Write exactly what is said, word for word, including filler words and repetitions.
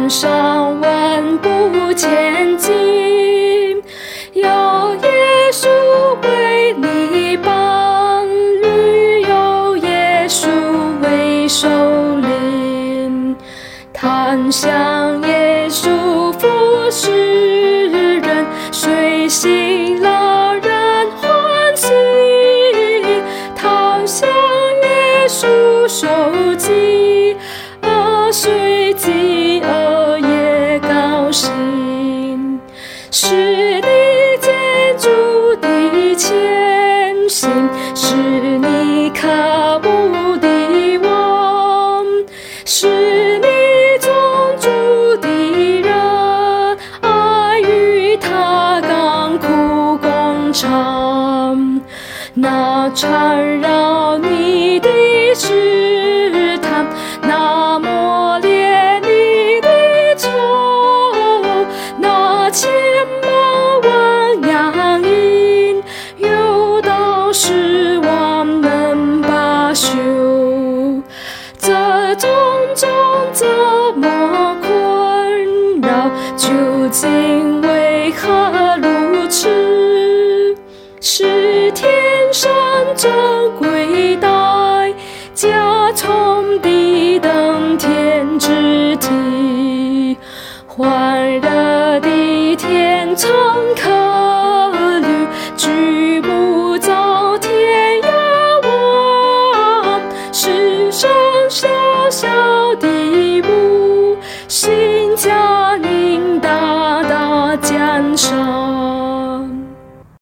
人上万步前进，有耶稣为你伴侣，有耶稣为首领，谈向耶稣服侍人，随喜乐人欢喜，谈向耶稣受祭，而随饥饿也高兴，是你建筑的前行，是你渴慕的王，是你宗主的人，爱与他甘苦共尝，那缠绕你的试探，那磨练你的仇，那千百万洋银，有道是我能罢休。这种种怎么困扰，究竟为何如此？是天生珍贵待，加从地等天之体，欢热的天长客旅，举目遭天涯望，世上小小的幕，新家宁大大江上。